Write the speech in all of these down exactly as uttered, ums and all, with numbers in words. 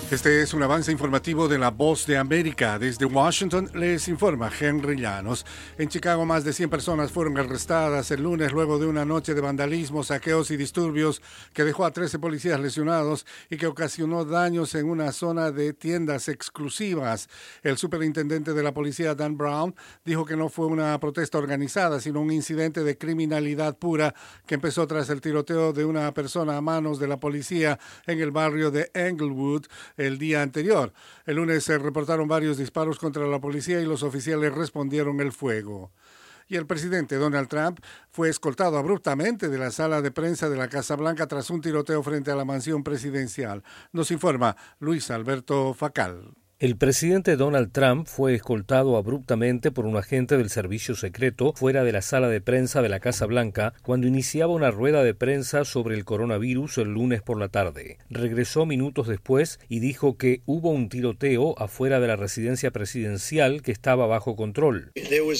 Este es un avance informativo de La Voz de América. Desde Washington les informa Henry Llanos. En Chicago, más de cien personas fueron arrestadas el lunes luego de una noche de vandalismo, saqueos y disturbios que dejó a trece policías lesionados y que ocasionó daños en una zona de tiendas exclusivas. El superintendente de la policía, Dan Brown, dijo que no fue una protesta organizada, sino un incidente de criminalidad pura que empezó tras el tiroteo de una persona a manos de la policía en el barrio de Englewood el día anterior. El lunes se reportaron varios disparos contra la policía y los oficiales respondieron el fuego. Y el presidente Donald Trump fue escoltado abruptamente de la sala de prensa de la Casa Blanca tras un tiroteo frente a la mansión presidencial. Nos informa Luis Alberto Facal. El presidente Donald Trump fue escoltado abruptamente por un agente del servicio secreto fuera de la sala de prensa de la Casa Blanca cuando iniciaba una rueda de prensa sobre el coronavirus el lunes por la tarde. Regresó minutos después y dijo que hubo un tiroteo afuera de la residencia presidencial que estaba bajo control.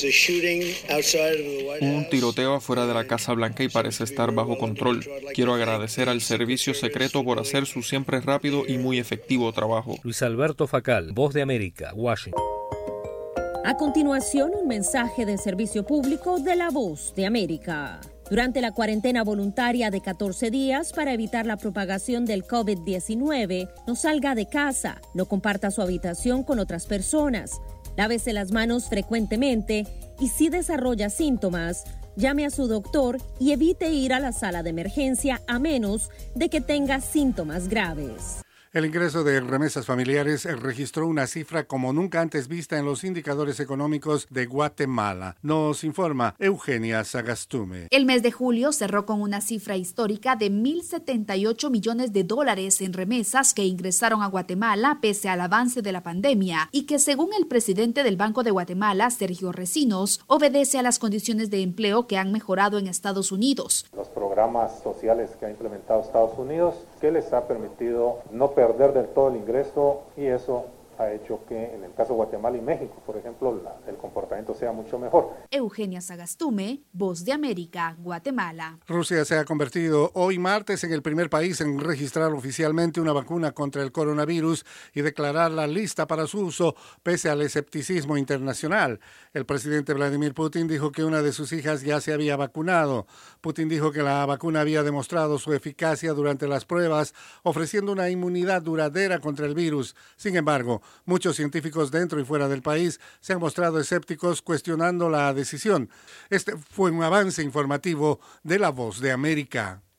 Un tiroteo afuera de la Casa Blanca y parece estar bajo control. Quiero agradecer al servicio secreto por hacer su siempre rápido y muy efectivo trabajo. Luis Alberto Facal, Voz de América, Washington. A continuación, un mensaje de servicio público de la Voz de América. Durante la cuarentena voluntaria de catorce días para evitar la propagación del COVID diecinueve, no salga de casa, no comparta su habitación con otras personas, lávese las manos frecuentemente y si desarrolla síntomas, llame a su doctor y evite ir a la sala de emergencia a menos de que tenga síntomas graves. El ingreso de remesas familiares registró una cifra como nunca antes vista en los indicadores económicos de Guatemala. Nos informa Eugenia Sagastume. El mes de julio cerró con una cifra histórica de mil setenta y ocho millones de dólares en remesas que ingresaron a Guatemala pese al avance de la pandemia y que, según el presidente del Banco de Guatemala, Sergio Recinos, obedece a las condiciones de empleo que han mejorado en Estados Unidos. Los programas sociales que ha implementado Estados Unidos, que les ha permitido no perder del todo el ingreso, y eso ha hecho que en el caso de Guatemala y México, por ejemplo, la, el comportamiento sea mucho mejor. Eugenia Sagastume, Voz de América, Guatemala. Rusia se ha convertido hoy martes en el primer país en registrar oficialmente una vacuna contra el coronavirus y declararla lista para su uso pese al escepticismo internacional. El presidente Vladimir Putin dijo que una de sus hijas ya se había vacunado. Putin dijo que la vacuna había demostrado su eficacia durante las pruebas, ofreciendo una inmunidad duradera contra el virus. Sin embargo, muchos científicos dentro y fuera del país se han mostrado escépticos cuestionando la decisión. Este fue un avance informativo de La Voz de América.